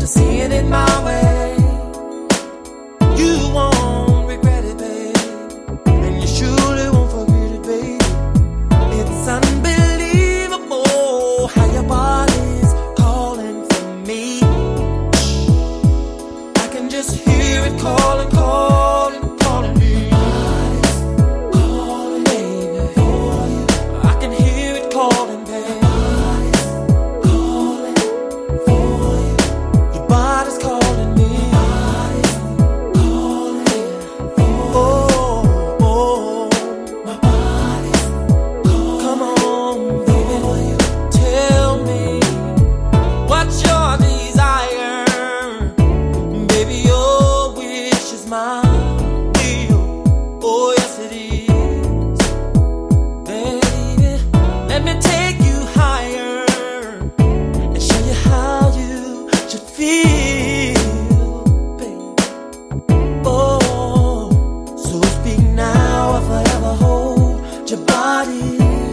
to seeing it my way. You won't regret it, babe, and you surely won't forget it, babe. It's unbelievable how your body's calling for me. I can just hear it calling, calling, calling me. Calling, baby, for you. I can hear it calling, baby. Calling for you. Your body's calling me. Calling for you. Oh, my body's calling. Come on, baby, tell me what's your desire. Baby, your wish is my will. Oh, yes it is. Baby, let me take you higher and show you how you should feel, baby. Oh, so speak now or forever hold your body.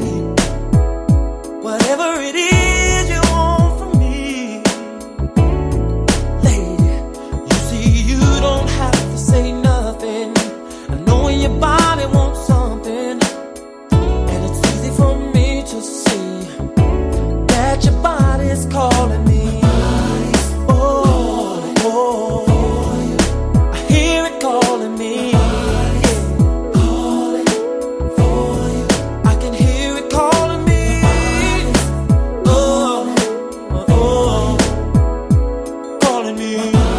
Whatever it is you want from me, lady. You see, you don't have to say nothing. I know when your body wants something, and it's easy for me to see that your body's calling me. Oh, I hear it calling me. Calling for you. I can hear it calling me. Oh, calling me.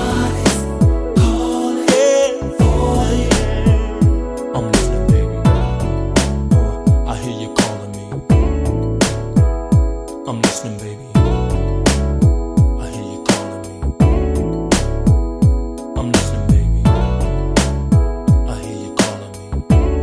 Yeah, for you. I'm listening, baby. I hear you calling me. I'm listening, baby. I hear you calling me. I'm listening, baby. I hear you calling me.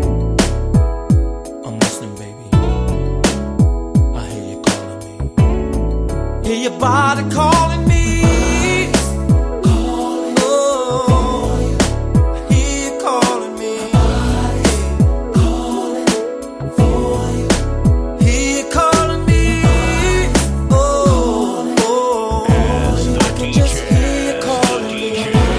I'm listening, baby. I hear you calling me. Hear your body calling me. Calling for you. I hear you calling me. Calling for you. Hear you calling me. I can just hear you calling me.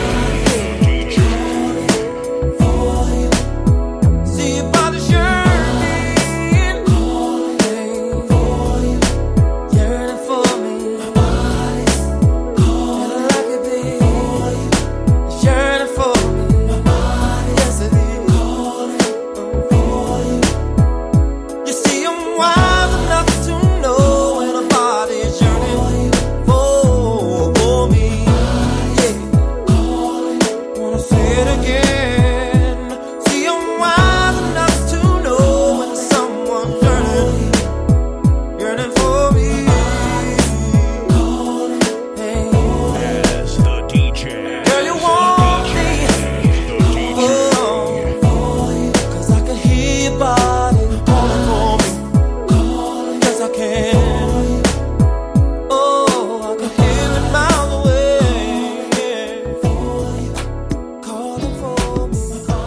Calling for you. See your body yearning. Calling for you. Yearning for me. And I like it, babe. It's yearning for me. Yes, it is. Calling for you. You see, I'm wise enough to know when a body is yearning for me. Yeah. Wanna say it again. See, I'm wise enough to know when someone's yearning for me. Hey. As the DJ. Girl, you want me. Cause I can hear your body calling for me. Yes, I can. Oh, I can hear it miles away. Calling for me.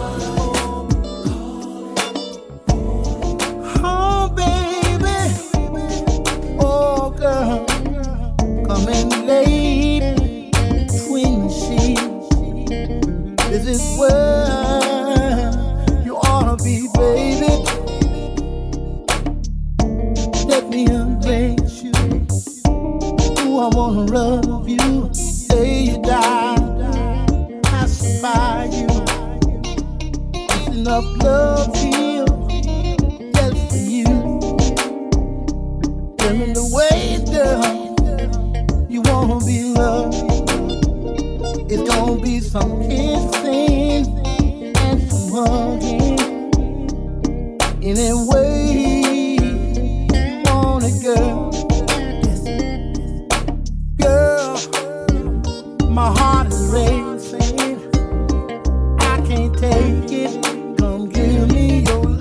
Oh, baby. Oh, girl. Coming late between the sheets. This is where you ought to be, baby. Let me embrace you. Ooh, I wanna love you. Lay you down, pacify you. It's enough love here just for you. Tell me the ways, girl, you wanna be loved. It's gonna be some kissing and some hugging. Any way you want it, girl. Girl, my heart is racing. I can't take it. Come give me your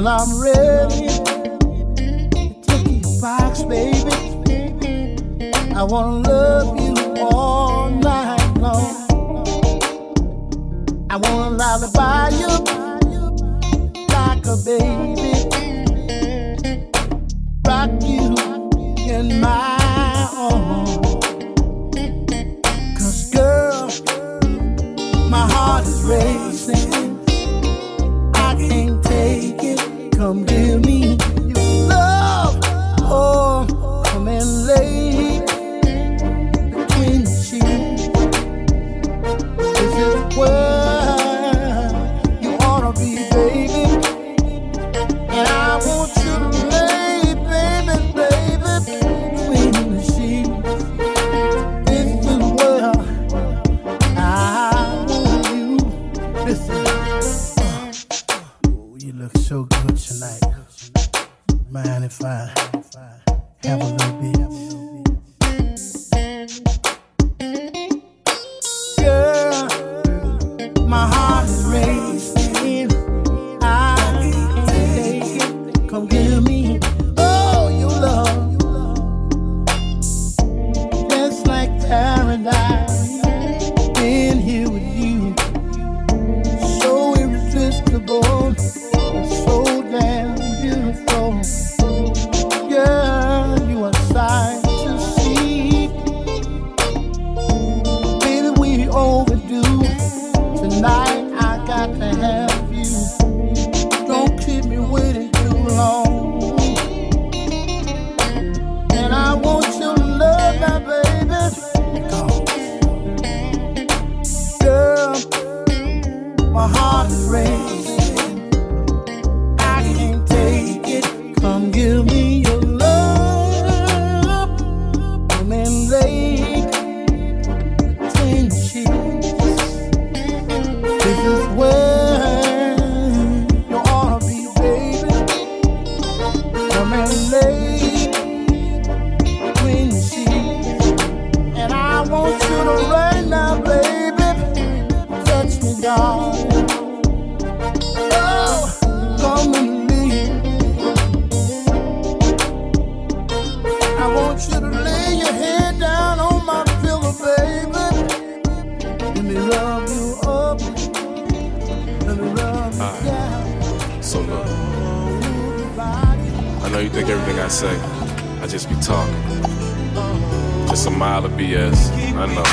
Well, I'm ready to take your box, baby. I wanna love you all night long. I wanna lullaby you like a baby, rock you in my arms. 'Cause girl, my heart is racing. I can't take it. Come give me your love. Oh, come and lay between the sheets. This is where you ought to be, baby. And I want you to lay, baby, baby, between the sheets. This is where I want you. Listen. You look so good tonight. Mind if I have a little bit? Girl, my heart is racing. I can't take it. Come give me all your love. Just like paradise. Been here with you. So irresistible. So damn beautiful. Girl, you are a sight to see. Baby, we overdue. Tonight I got to have you. Don't keep me waiting too long. And I want your love now, baby. Girl, my heart is racing. Come give me your love. Come and lay between the sheets. This is where you ought to be, baby. Come and lay between the sheets. And I want you to right now, baby, touch me, darling. Oh, come and I want you to lay your head down on my pillow, baby. Let me rub you up. Let me rub you down. So look, I know you think everything I say, I just be talking. Just a mile of BS, I know.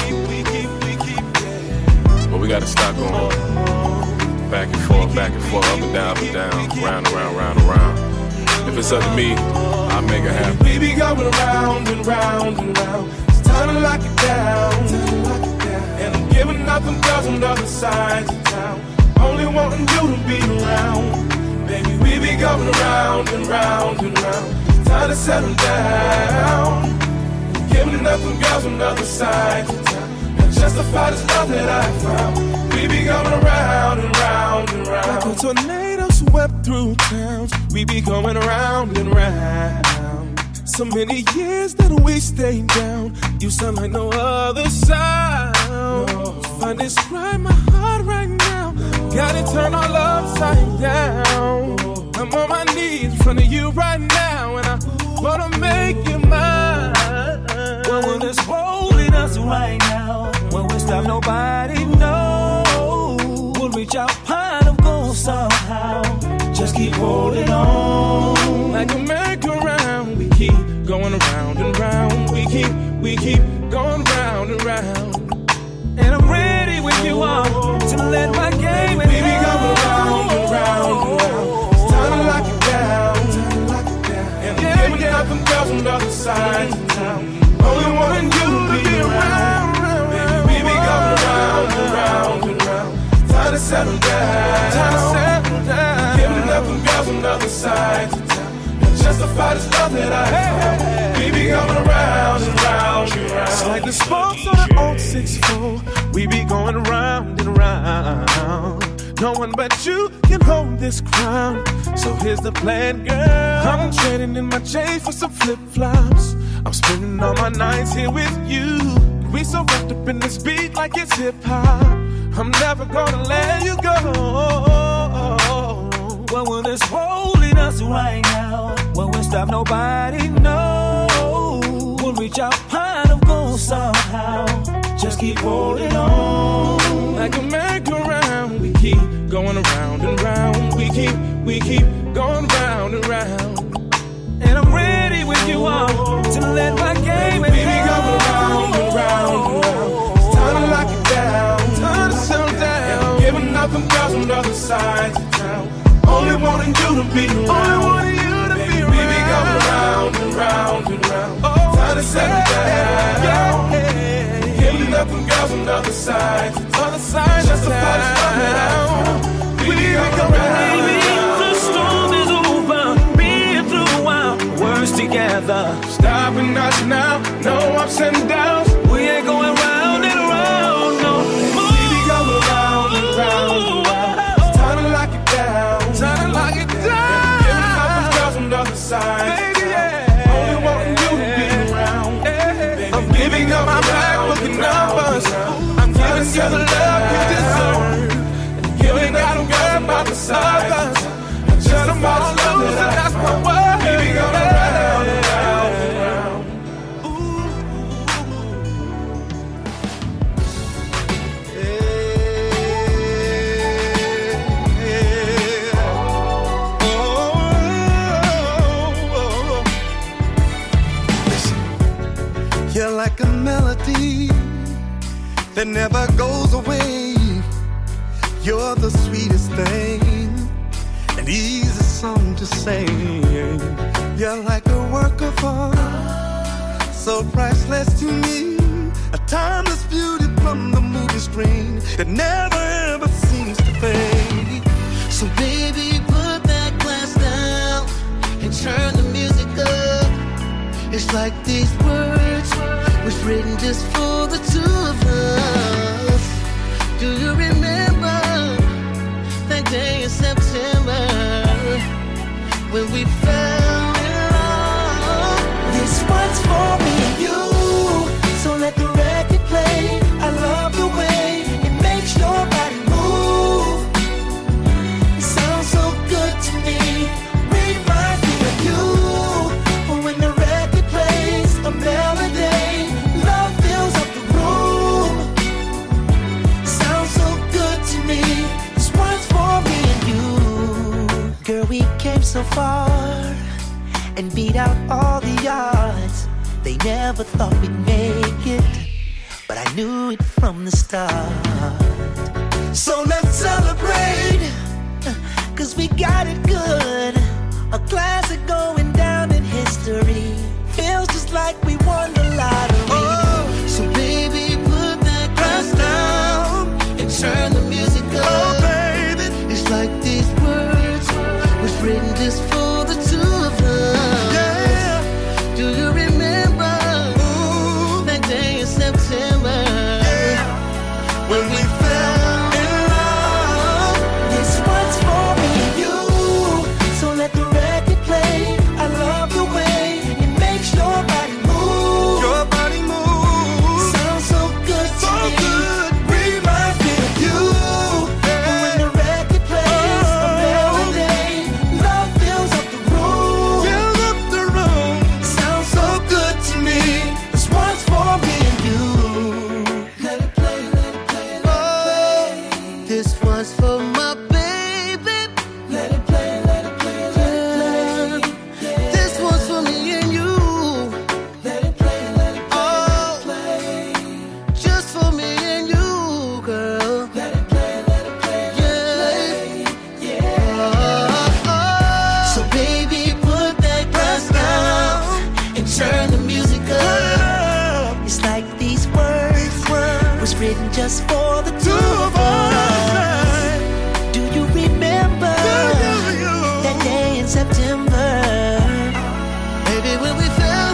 But we gotta stop going back and forth, up and down, round and round, round and round. If it's up to me, I'll make it happen. We be going round and round and round. It's time to lock it down. And I'm giving up them girls on the other sides of town. Only wanting you to be around. Baby, we be going round and round and round. It's time to settle down. Giving up them girls on the other sides of town. And justify this love that I found. We be going around and round and round. Like a tornado swept through towns. We be going around and round. So many years that we stayed down. You sound like no other sound. If I describe my heart right now, gotta turn all upside down. I'm on my knees in front of you right now, and I wanna make you mine. Well, when it's holding us right now, when we stop, nobody knows. We'll reach our pot of gold somehow. Just keep holding on. Like a merry-go-round, we keep going around and round. We keep going round and round. And I'm ready when you are to let my game in. We be going round and round and round. It's time to lock it down. And I'm giving up them girls on the other side of town. Only wanting you to be around. Baby, we be going round and round and round. Time to settle down. Giving up them girls on the other side of town. Justify this love that I found. We be going around and round and round. It's like the spokes on the old 6-4. We be going round and round. No one but you can hold this crown. So here's the plan, girl. I'm trading in my chains for some flip-flops. I'm spending all my nights here with you. We so wrapped up in this beat like it's hip-hop. I'm never gonna let you go. Well, when it's holy right now. When we stop, nobody knows. We'll reach our pot of gold somehow. Just keep holding on. Like a merry-go-round, we keep going around and round. We keep going round and round. And I'm ready when you are to let my game in. Baby, go around and round and round. It's time to lock it down. Time to settle down. And I'm giving up them girls on the other sides of town. Only wanting you to be around. Only wanting you to be around. Baby, go around and round and round. Time to settle down. Giving up them girls on the other sides of town. Just a part of town. Baby, go around. The storm is over. Being through our words together. Stopping us now. No ups and downs. We ain't going round and around no more. Baby, go around and round and round. It's time to lock it down. Time to lock it down. Giving up them girls on the other side. Baby, yeah. Only wanting you to be around. Baby, I'm giving up my back, looking up us. I'm giving you the love you deserve. Giving out them girls on the other side. Shut them all loose, and that's my word. Baby, go around and round and round. You're like a melody that never goes away. You're the sweetest thing, an easy song to sing. You're like a work of art, so priceless to me. A timeless beauty from the movie screen that never ever seems to fade. So baby, put that glass down and turn the music up. It's like these words was written just for the two of us. Do you remember that day in September when we fell in love? This one's for me and you, so let the record play. I love the way it makes your body move. It sounds so good to me. Reminds me of you. When the record plays a melody, love fills up the room. Sounds so good to me. This one's for me and you. Girl, we came so far and beat out all the odds. They never thought we'd make it, but I knew it from the start. So let's celebrate, 'cause we got it good. A classic going down in history. Feels just like we won the lottery. Oh, so baby, put that glass down and turn the music up. Oh, baby, it's like these words was written just for the two of us. Yeah. Do you remember that day in September? Yeah. When we fell in love. This one's for me and you, so let the record play. I love the way it makes your body move. Your body moves. Sounds so good to me. Good. Reminds me of you. Yeah. When the record plays a melody, love fills up the room. Fills up the room. Sounds so good to me. This one's for me and you. Let it play, let it play, let it play. This one's for my baby. Let it play, let it play, let it play. This one's for me and you. Let it play, let it play, let it play. Just for me and you, girl. Let it play, let it play, let it play. Yeah. So baby, put that glass down and turn the music up. It's like these words was written just for the two of us. Do you remember that day in September? Baby, when we fell,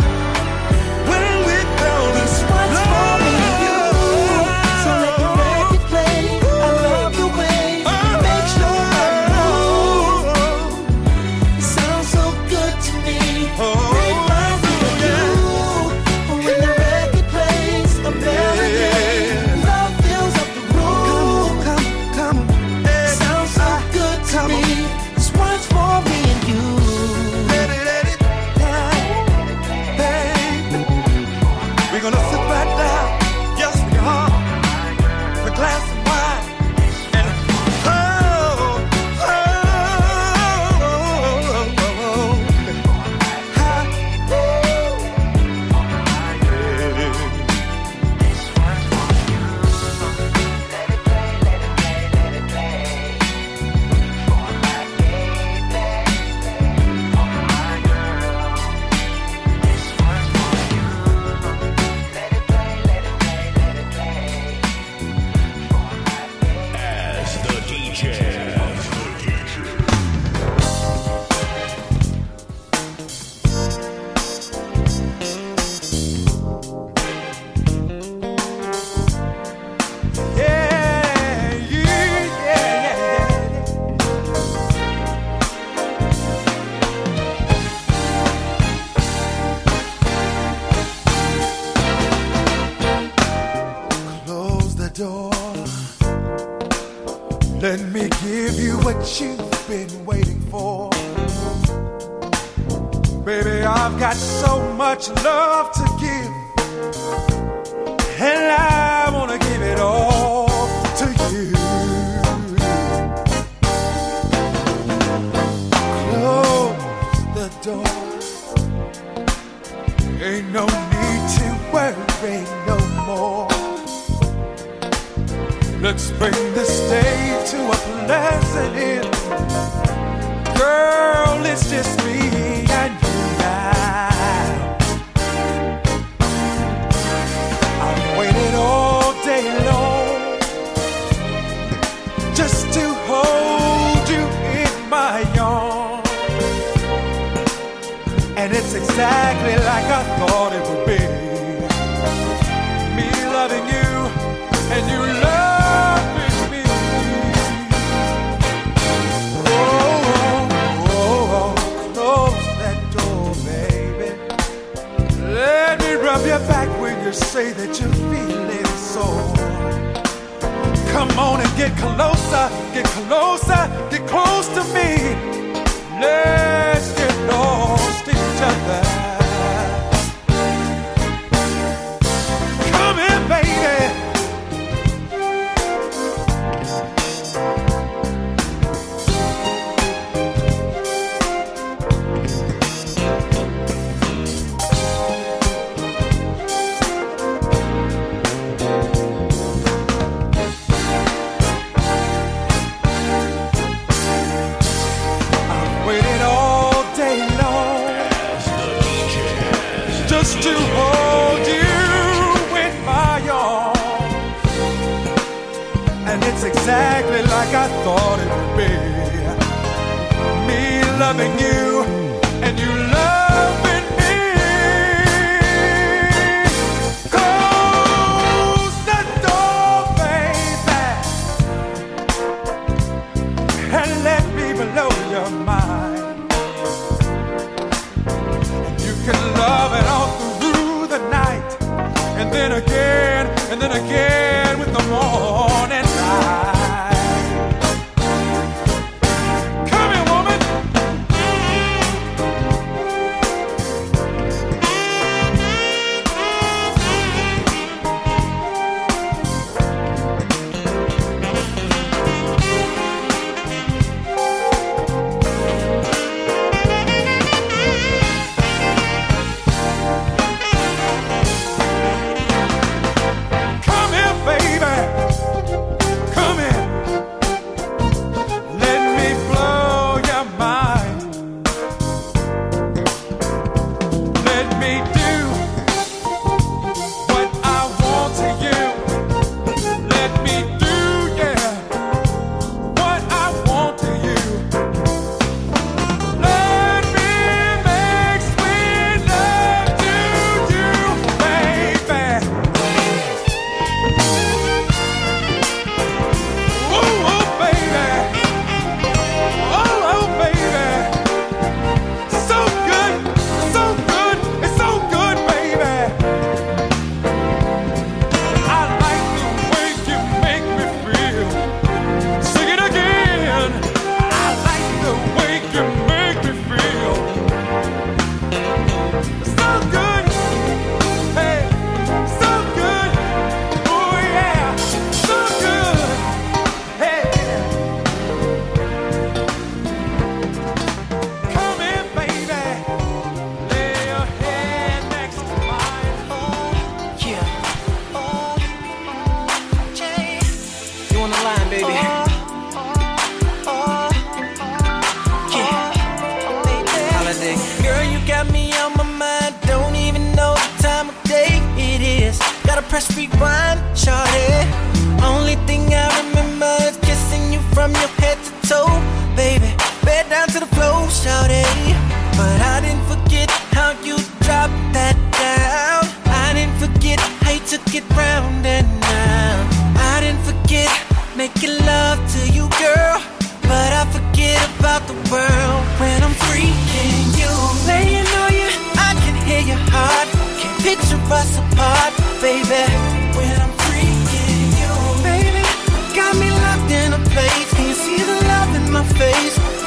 this one's for me and you. So let the record play. I love the way it makes your body move. It sounds so good to me. Reminds me of you. When the record plays a melody, love fills up the room. been waiting for. Baby, I've got so much love to give, and I wanna give it all to you. Close the door. Ain't no need to worry no more. Let's bring this day to a pleasant end. Girl, it's just me and you now. I've waited all day long just to hold you in my arms, and it's exactly like I thought it would be. Me loving you and you loving me. Oh, close that door, baby. Let me rub your back when you say that you're feeling sore. Come on and get closer, get closer, get close to me. Let's get lost in each other. Come here, baby. Just to hold you in my arms, and it's exactly like I thought it would be. Me loving you and you loving me. Close the door, baby, and let me blow your mind. You can love it all through the night, and then again with the morning light. Come here, woman. Press rewind, shawty. Only thing I remember is kissing you from your head to toe, baby. Bed down to the floor, shawty. But I didn't forget how you dropped that down. I didn't forget how you took it round and round. I didn't forget making love to you, girl. But I forget about the world when I'm freaking you. Laying on you, I can hear your heart. Can't picture us apart, baby. When I'm freaking you, baby, got me locked in a place. Can you see the love in my face?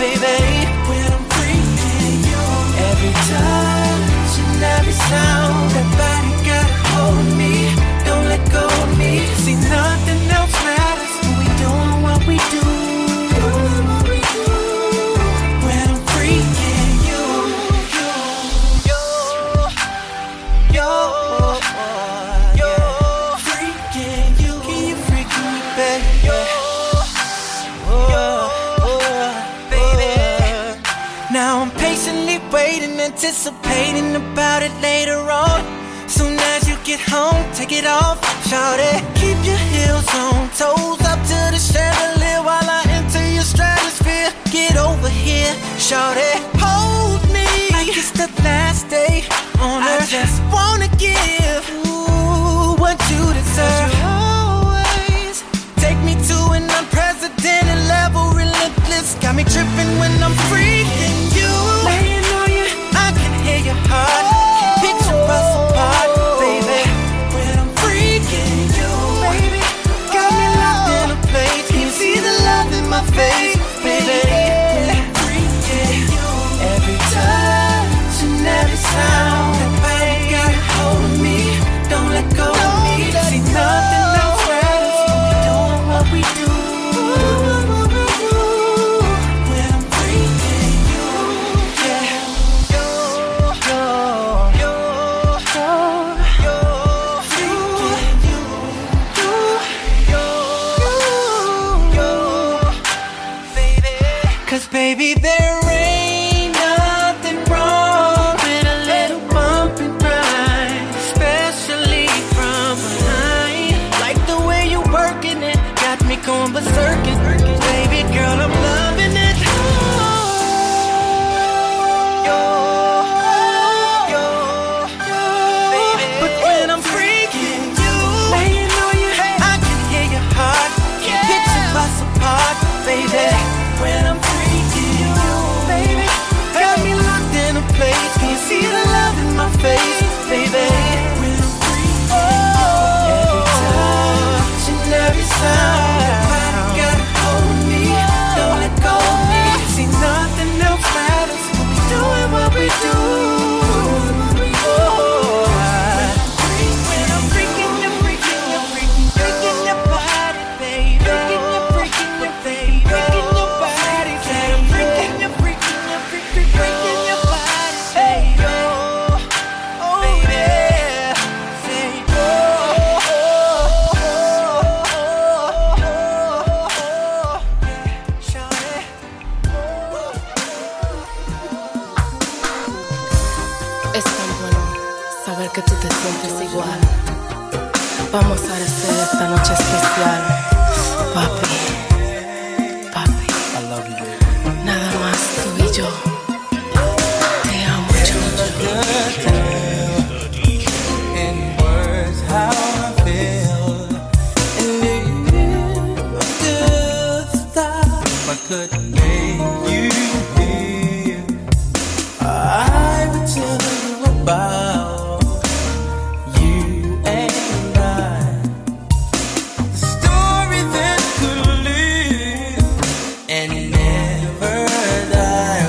Now I'm patiently waiting, anticipating about it later on. Soon as you get home, take it off, shout it. Keep your heels on, toes up to the chandelier while I enter your stratosphere. Get over here, shout it. Hold me like it's the last day on earth. I just wanna give what you deserve. You always take me to an unprecedented level, relentless. Got me tripping when I'm freaking you. Laying on you, I can hear your heart. Picture us apart, baby. When I'm freaking you, baby, got me locked in a place. Can you see the love in my face, baby? When I'm freaking you, every touch and every sound. Everybody got a hold of me, don't let go of me. See nothing else matters when we doing what we do. When I'm freaking you, yeah. Cause baby, there ain't nothing wrong with a little bump and grind, especially from behind. Like the way you working it, got me going berserking. Baby girl, I'm loving it. But when I'm freaking you, laying on you, I can hear your heart. Picture us apart, baby. When I'm freaking you, baby, got me locked in a place. Can you see the love in my face, baby? When I'm freaking you, every touch and every sound. Everybody got a hold of me, don't let go of me. See nothing else matters when we doing what we do. When I'm freaking you, freaking you, freaking your body, baby. Freaking you, baby. Freaking your body, baby. I'm freaking your body, baby. Oh, baby. Say, Es tan bueno saber que tú te sientes igual. Vamos a hacer esta noche especial, papi. I love you, baby. Nada más tú y yo. Te amo mucho. In words, how I feel. And if I could stop, if I could make you feel, I would tell you about you and I. The story that could live and never die.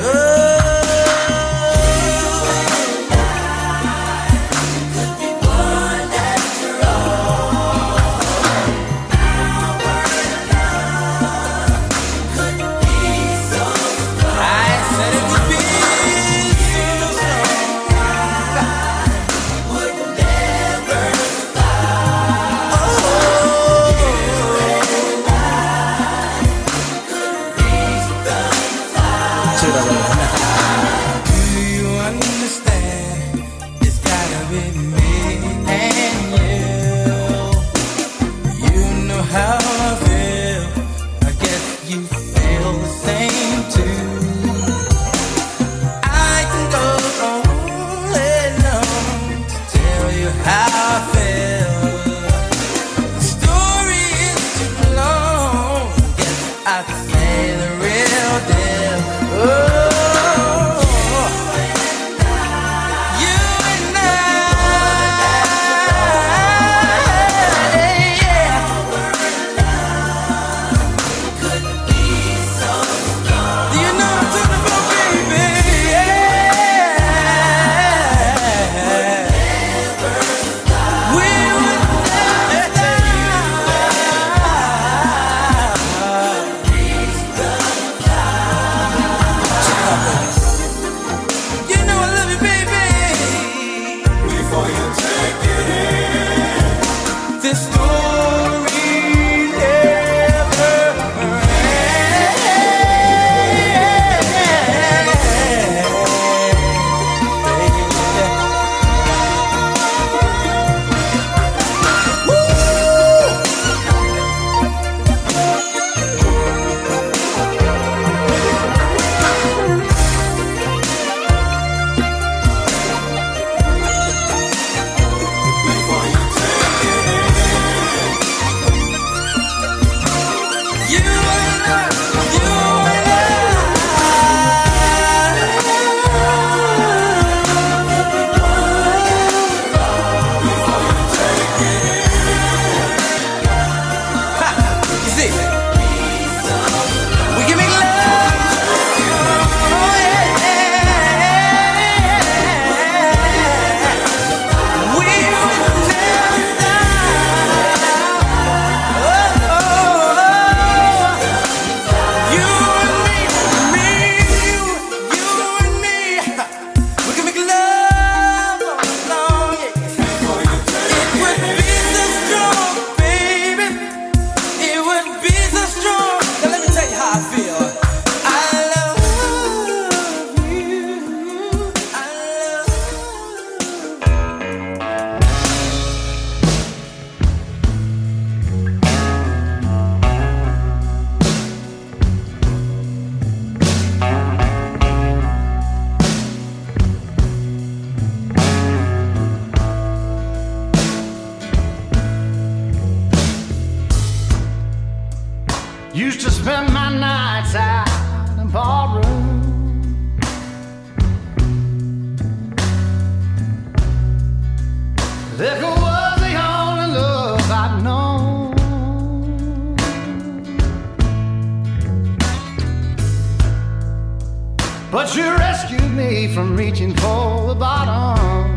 but you rescued me from reaching for the bottom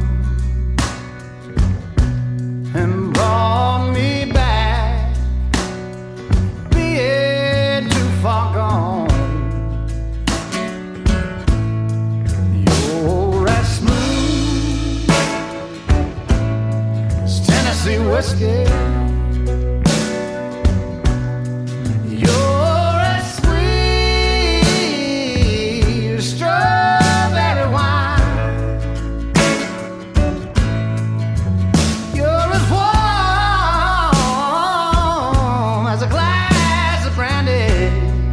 and brought me back, being too far gone. You're as smooth as Tennessee whiskey. You're as sweet as strawberry wine. You're as warm as a glass of brandy.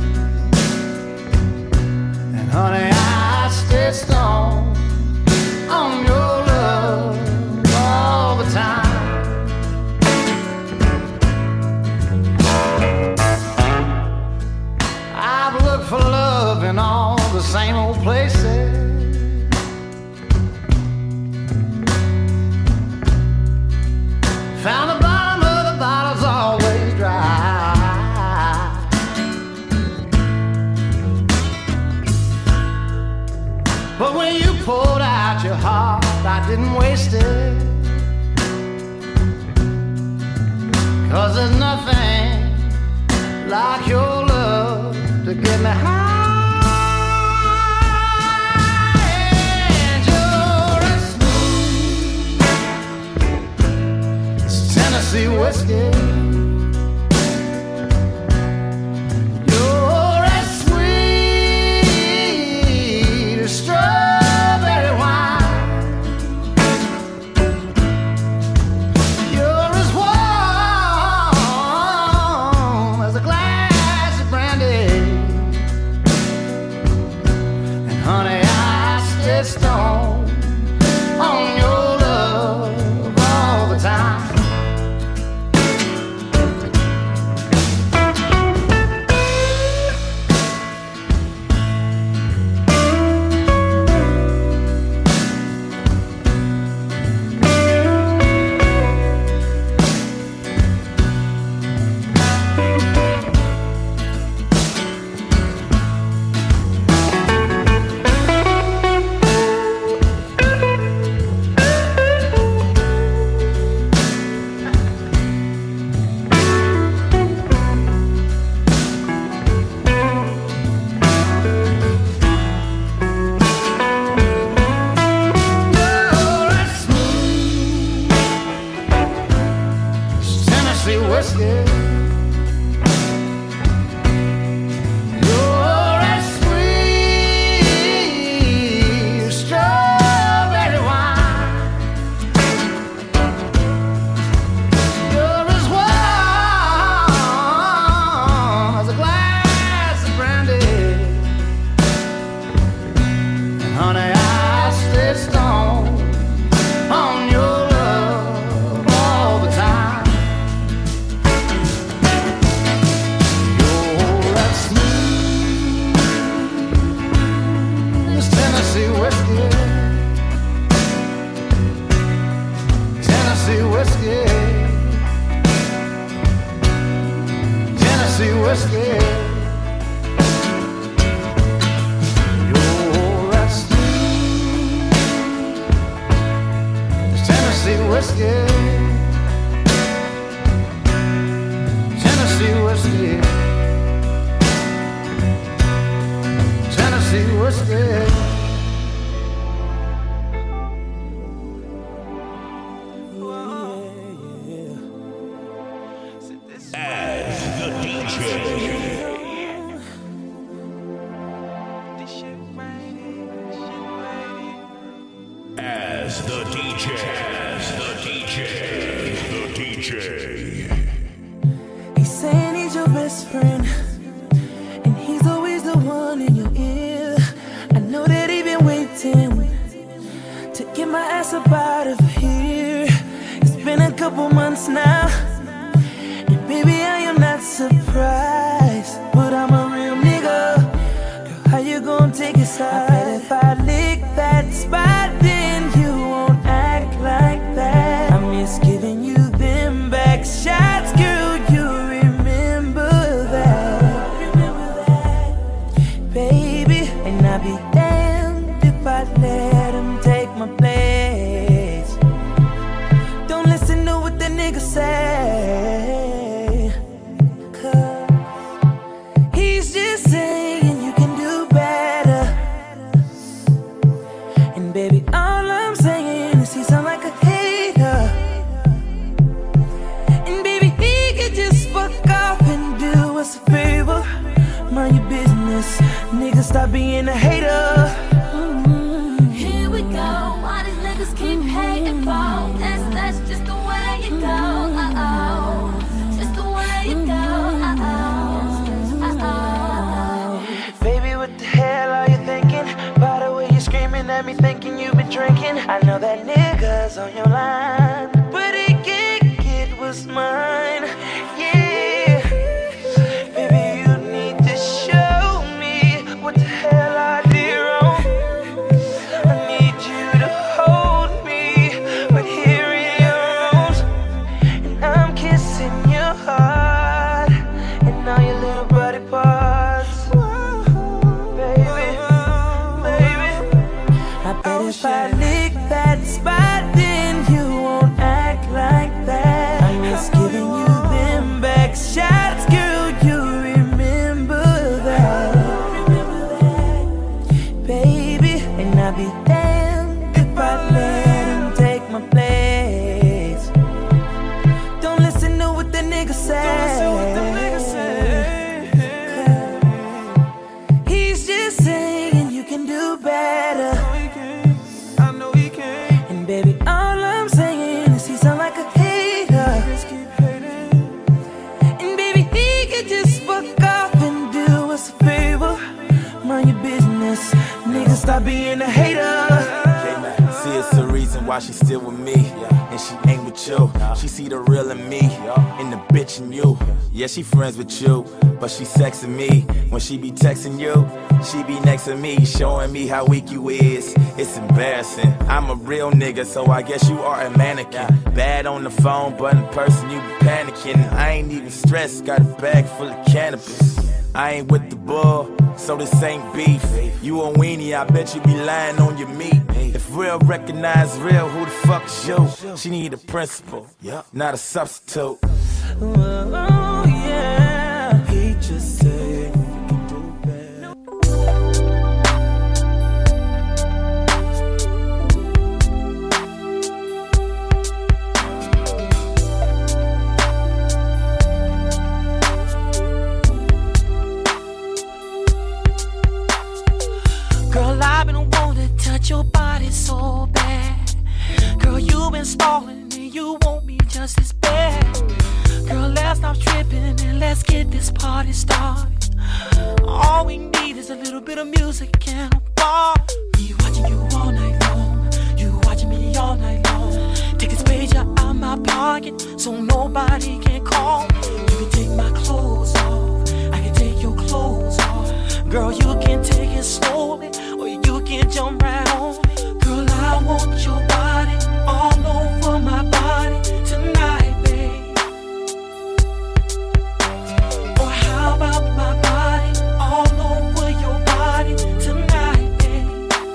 And honey, I stay strong on your love all the time. I've looked for love in all the same old places. Found the bottom of the bottle's always dry. But when you poured out your heart, I didn't waste it. 'Cause there's nothing like your love to get me high. And you're as smooth as Tennessee whiskey. You're as sweet as strawberry wine. You're as warm as a glass of brandy. And honey, I stay strong on your love all the time. You're as smooth as Tennessee whiskey. You're as sweet as strawberry wine. You're as warm as a glass of brandy. And honey, I stay strong on your love all the time. You're as smooth as Tennessee whiskey. Tennessee whiskey. Tennessee whiskey. You're as smooth as Tennessee whiskey. Tennessee whiskey. Tennessee whiskey. As the DJ. As the DJ. As the DJ. The DJ. He's saying he's your best friend, and he's always the one in your ear. I know that he been waiting to get my ass up out of here. It's been a couple months now, and baby, I am not surprised. But I'm a real nigga. Girl, how you gonna take it side? I bet if I lick that spot, then you won't act like that. I miss giving you them back shots, girl. You remember that, baby? And I be damn if I let him take my place. Don't listen to what the niggas say, 'cause he's just saying you can do better. And baby, all I'm saying is he sound like a hater. And baby, he could just fuck off and do us a favor. Mind your business, niggas, stop being a hater. Here we go, why these niggas keep hating for? That's just the way you go, just the way you go, Baby, what the hell are you thinking? By the way you're screaming at me, thinking you've been drinking. I know that nigga's on your line, but he can't get what's mine. Yeah, baby, you need to show me what the hell I did wrong. I need you to hold me, but here in your arms, and I'm kissing your heart and all your little body parts. Baby, baby, I bet if I lick that spot, then you won't act like that. I'm just giving you them back shots, girl, you remember that. Baby, and I'll be damned if I let him take my place. Don't listen to what the niggas say. He's just saying you can do better. I know he can. And baby, all I'm saying is he sound like a hater. And baby, he could just fuck off and do us a favor. Mind your business, nigga, stop being a hater. See, it's the reason why she's still with me, and she ain't with you. She see the real in me, and the bitch in you. Yeah, she friends with you, but she sexing me. When she be texting you, she be next to me, showing me how weak you is. It's embarrassing. I'm a real nigga, so I guess you are a mannequin. Bad on the phone, but in person you be panicking. I ain't even stressed, got a bag full of cannabis. I ain't with the bull, so this ain't beef. You a weenie, I bet you be lying on your meat. If real recognize real, who the fuck is you? She need a principal, not a substitute. Oh, yeah. He just said you can do better. Girl, I've been wanting to touch your body so bad. Girl, you've been stalling and you want me just as bad. Girl, let's stop tripping and let's get this party started. All we need is a little bit of music and a bar. Me watching you all night long, you watching me all night long. Take this page out of my pocket so nobody can call me. You can take my clothes off, I can take your clothes off. Girl, you can take it slowly or you can jump right on me. Girl, I want your body all over my body tonight, babe. Or how about my body all over your body tonight, babe?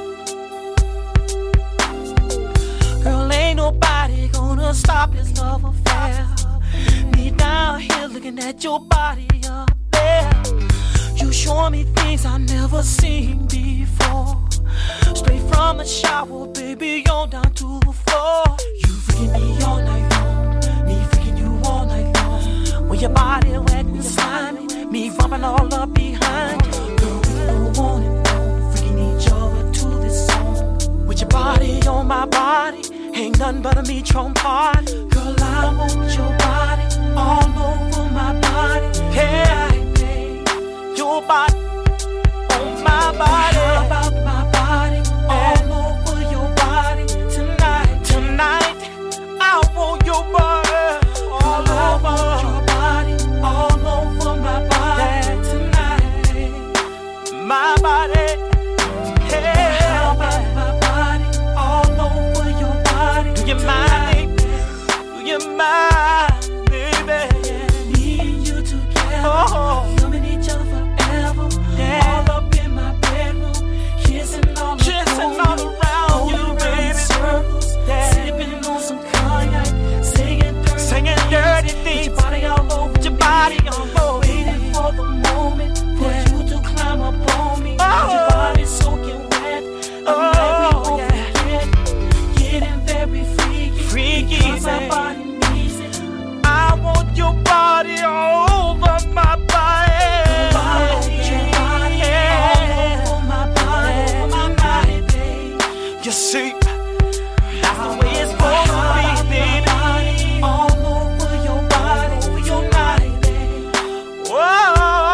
Girl, ain't nobody gonna stop this love affair. Me down here looking at your body up there. You show me things I've never seen before. Straight from the shower, baby, on down to the floor. You freaking me all night long, me freaking you all night long. When your body wet and slimy, me bumping all up behind you. Girl, we don't want it, no, freaking each other to this song. With your body on my body, ain't nothing but a me-tron party. Girl, I want your body all over my body. Yeah, babe, your body on my body. How about my body all over your body tonight? Tonight, I want your body all over your body, all over my body tonight. My body, hey. How about my body all over your body? Do you mind, baby? Do you mind, baby? Me and you together, loving each other forever. Yeah. All up in my bedroom, You see, that's the way it's supposed to be, baby. All over your body, your body. Whoa.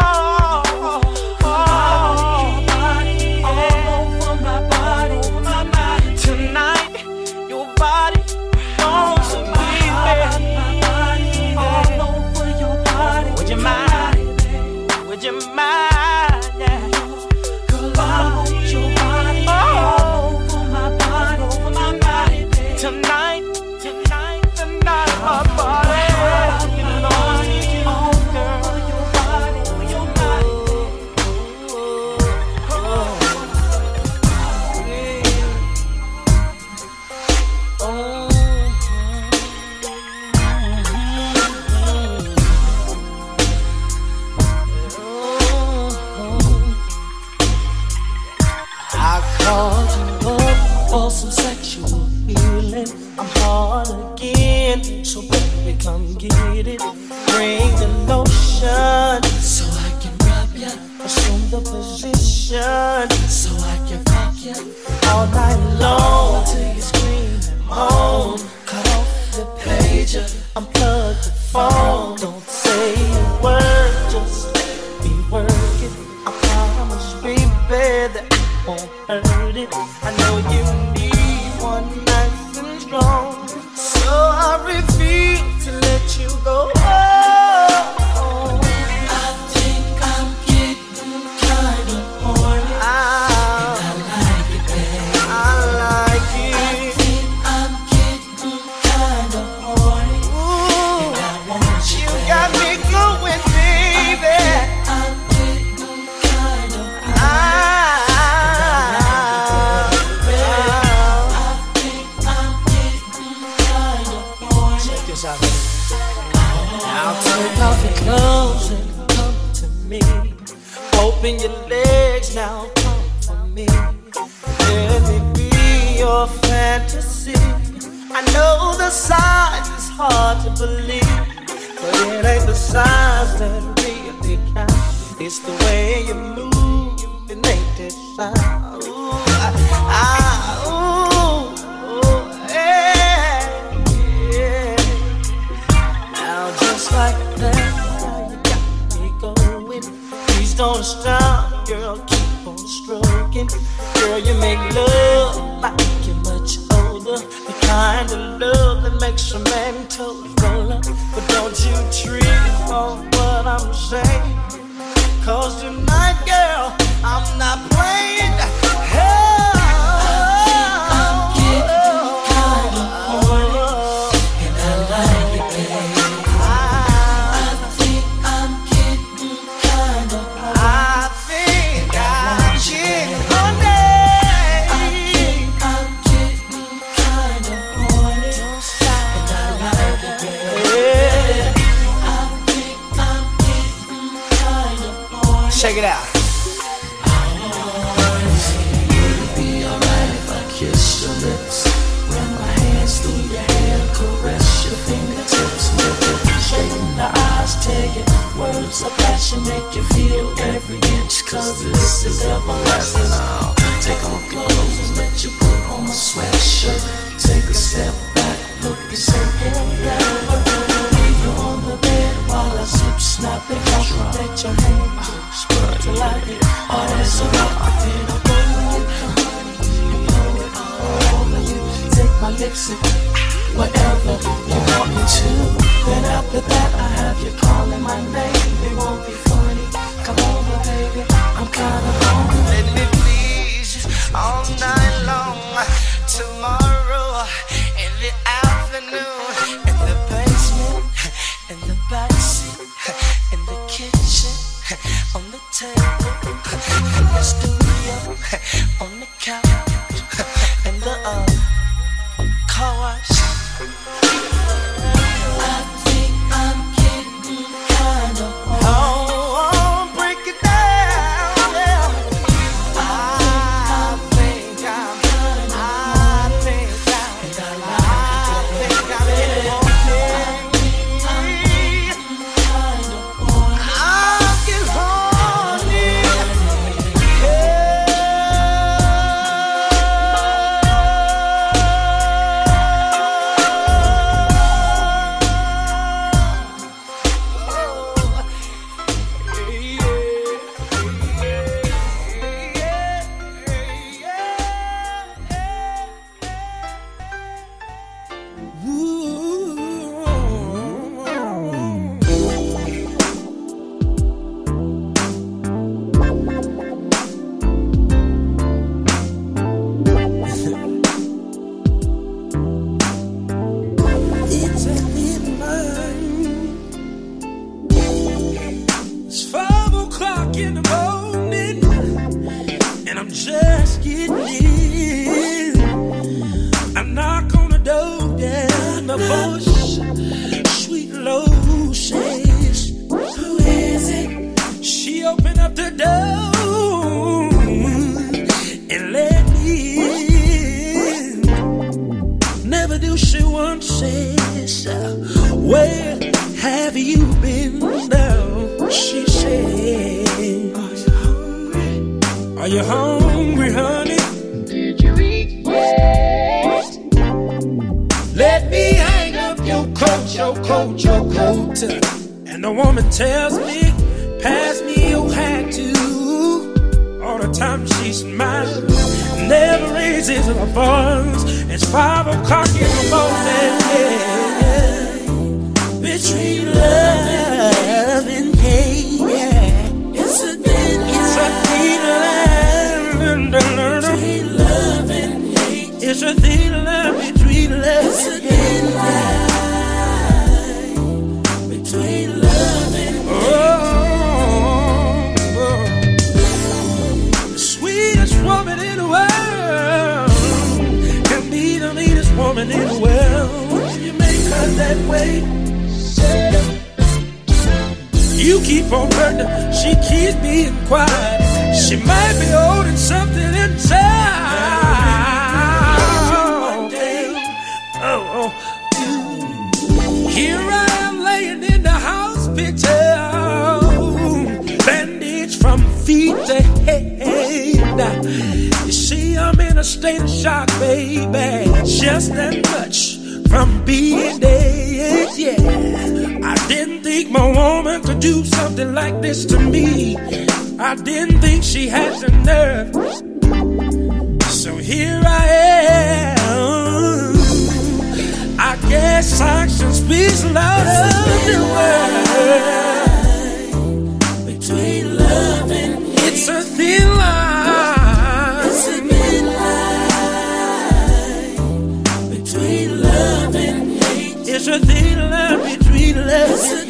Your mind, yeah. Girl, I want your body all over my body, baby. Tonight, my body. You lost it, girl. Your body, your body. Called you up for some sexual healing. I'm hard again, so baby come get it. Bring the lotion so I can rub ya. Assume the position so I can fuck ya all night long till you scream and moan. Cut off the pager, unplug the phone. Don't say a word, just let me work it. I promise, baby, that won't hurt it. I know you need one nice and strong, so I refuse to let you go. I think I'm getting kind of horny. I like it, babe. I like it. I think I'm getting kind of horny. Ooh, and I want you. You got me going, baby. I'm getting kind of horny. Now take off your clothes and come to me. Open your legs now, come for me. Let me be your fantasy. I know the size is hard to believe, but it ain't the size that really counts. It's the way you move that make it sound. Ooh, just like that, you got me going. Please don't stop, girl, keep on stroking. Girl, you make love like you're much older. The kind of love that makes a man toes roll up. But don't you trip on what I'm saying, 'cause tonight, girl, I'm not playing. Check it out. Would it be alright if I kissed your lips? Run my hands through your hair, caress your fingertips, straighten the eyes, tell you words of passion, make you feel every inch, 'cause this is everlasting. Now take off your clothes and let you put on a sweatshirt. Take a step back, look yourself in the mirror. Leave you on the bed while I slip, snap it off, let your hand spread to like it. All that's a rock, then I'll go with you blow it all over you. Take my lips and whatever you want me to. Then after that I have you calling my name. It won't be funny. Come over, baby, I'm kinda hungry. Let me please you all night long. Tomorrow in the afternoon, in the basement, in the backseat, in the kitchen, on the table, in the studio, on the couch, in the car wash. I think I'm getting kind of hard. Oh, break it down, yeah. I think I'm Never do she want says, where have you been now? She said, are you hungry, honey? Did you eat? Let me hang up your coat, your coat, your coat. And the woman tells me, pass me your hat too. All the time she smiles, never raises her voice. It's 5 o'clock in the morning. Between love and hate, it's a thin line. Between love and hate, it's a thin line between love. It's a thin line between love and hate. The sweetest woman in the world can be the meanest woman in the world. You make her that way. You keep on hurting her, she keeps being quiet. She might be holding something inside. Oh. Here I am laying in the hospital, bandaged from feet to head. You see, I'm in a state of shock, baby. Just that much from being dead, yeah. I didn't think my woman could do something like this to me. I didn't think she had the nerve. So here I am. I guess action speaks louder than words. Between love and hate, it's a thin line. It's a thin line. Between love and hate, it's a thin line between love and hate.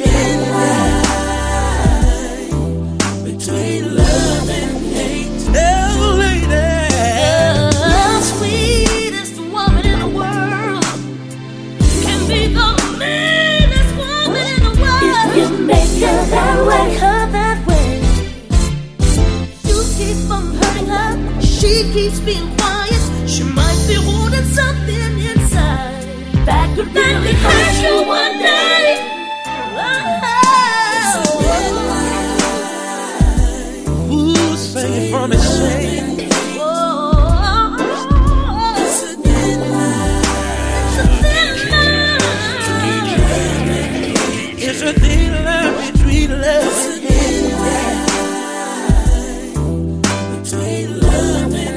Between love and hate. Oh, lady, the sweetest woman in the world can be the meanest woman in the world. If you make her that way, you keep from hurting her. She keeps being quiet. She might be holding something inside that could really hurt you one day. Who's singing for me? Sing. It's a thin line. It's a thin line between love and between love and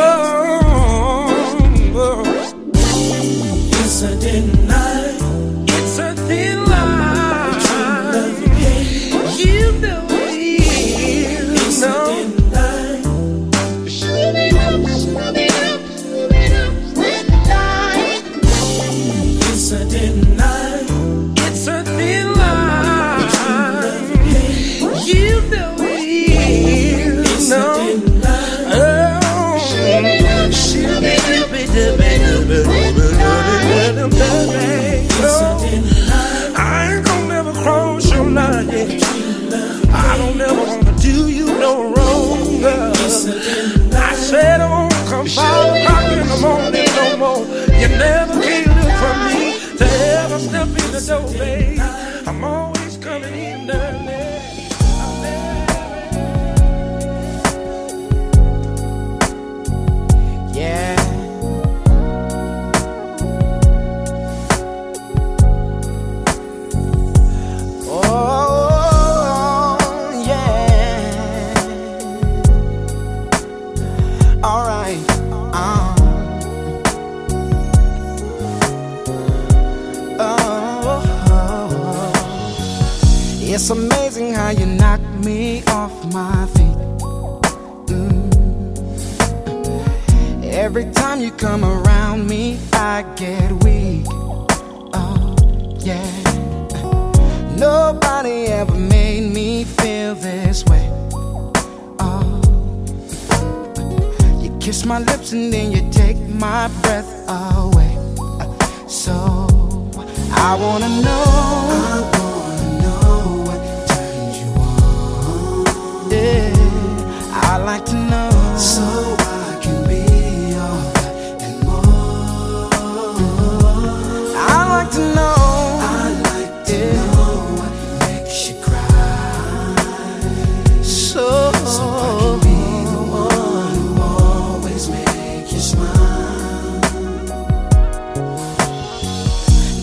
it's a thin line. It's a thin line between love and hate. You know it is. It's a thin line. It's a thin line. It's a thin line. You know it is. It's a thin line. I ain't gonna never cross your line. I don't never wanna do you no wrong, girl. I said I won't come 5 o'clock in the morning no more. You never can look for me to ever step in the door, babe. I'm always coming in early. Yeah. Oh, yeah. All right. It's amazing how you knock me off my feet. Every time you come around me, I get weak. Oh, yeah. Nobody ever made me feel this way. Oh, you kiss my lips and then you take my breath away. So I wanna know what turns you on. Yeah, I like to know so I can be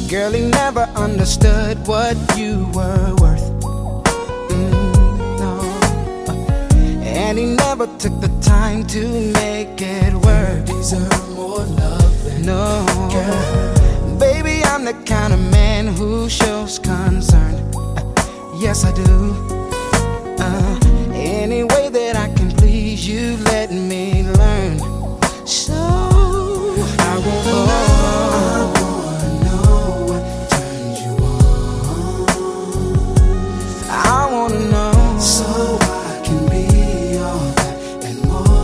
Girl, he never understood what you were worth. No. And he never took the time to make it work. You deserve more love than no. Girl. Baby, I'm the kind of man who shows concern. Yes, I do. Any way that I can please you, let me learn. So I wanna know what turns you on. I wanna know, so I can be all that and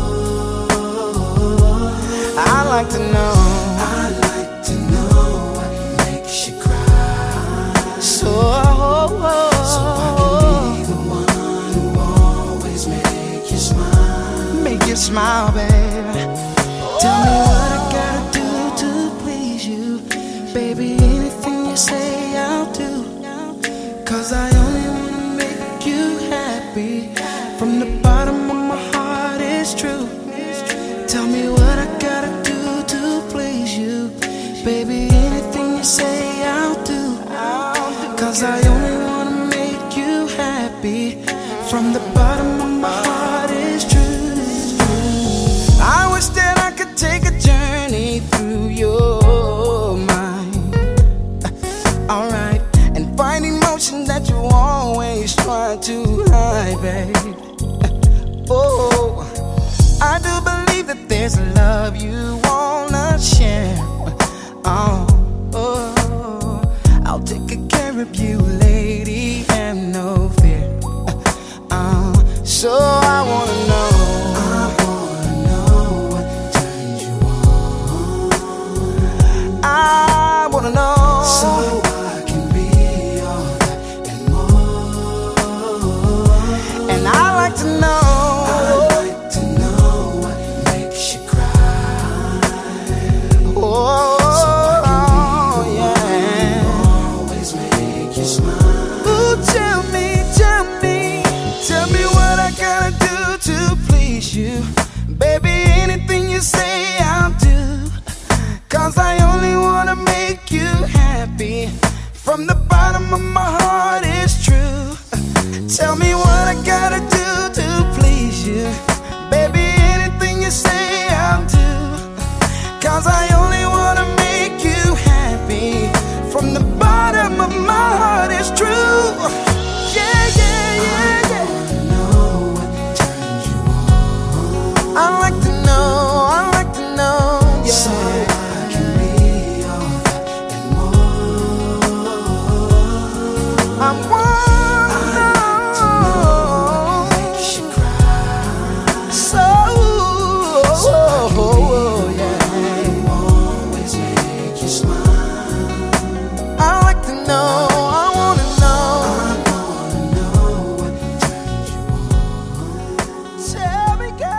more. I like to know. I like to know what makes you cry. So I can be the one who always make you smile. Make you smile, baby. Tell me what I gotta do to please you. Baby, anything you say I'll do. Cause I only wanna make you happy. From the bottom of my heart, it's true. Tell me what I gotta do to please you. Baby, anything you say I'll do. Cause I only wanna make you happy. From the bottom of my heart, it's true. I wish that I could take a journey through your mind. Alright, and find emotion that you always try to hide, babe. Oh, I do believe that there's a love you wanna share. Oh, I'll take good care of you, lady, have no fear. So I wanna know. I wanna know, so I can be all that and more. And I like to know. I like to know what makes you cry. Oh, so I can be always make you smile. Ooh, tell me what I gotta do to please you. Baby, anything you say I'll do. Cause I only wanna make you happy. From the bottom of my heart, it's true. Tell me what I gotta do to please you. Baby, anything you say I'll do. Cause I only wanna make you happy. From the bottom of my heart, it's true. Yeah, yeah, yeah, yeah. I like to know, I like to know, yeah. So I can be all that and more. I wanna know what makes you cry. So I can be yeah. Always make you smile. I like to know, I wanna know. I wanna know what turns you on. Tell me, girl.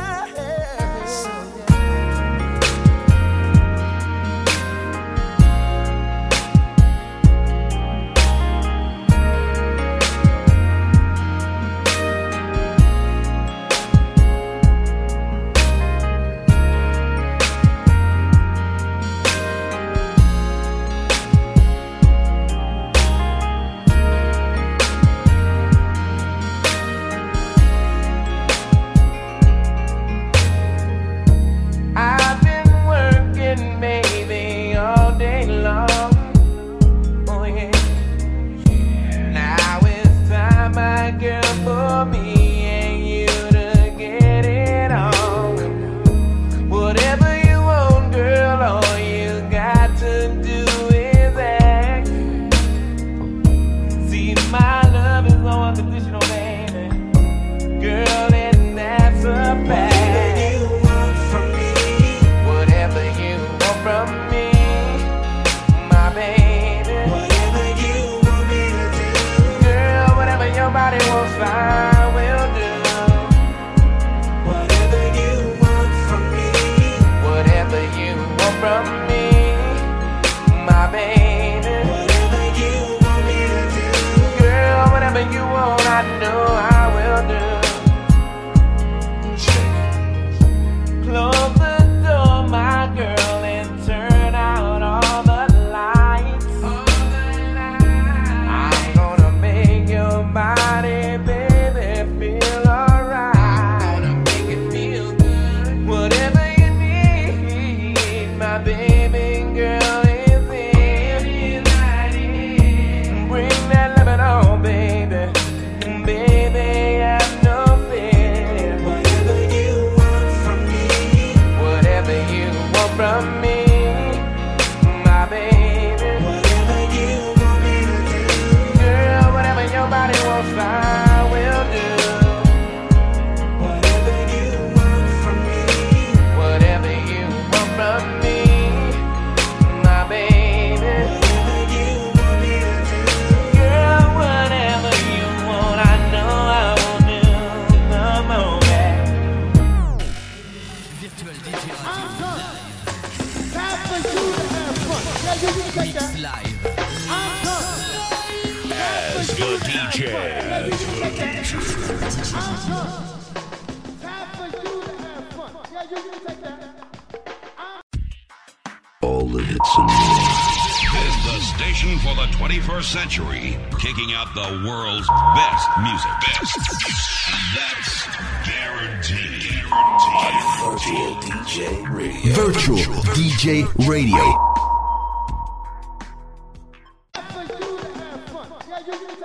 I've been working, baby, all day long. Oh yeah. Now it's time, my girl, for me and you to get it on. Whatever you want, girl, all you got to do is ask. See, my love is unconditional, baby. Girl, and that's a fact. From me, my baby. Whatever you want me to do, girl, whatever your body wants, I will do. Whatever you want from me, whatever you want from me, my baby. Whatever you want me to do, girl, whatever you want, I know I will do. Close the door, my girl, and turn out all the lights. As the DJ. All the hits and more. This is the station for the 21st century, kicking out the world's best music. That's guaranteed. On Virtual DJ Radio. Virtual DJ Radio.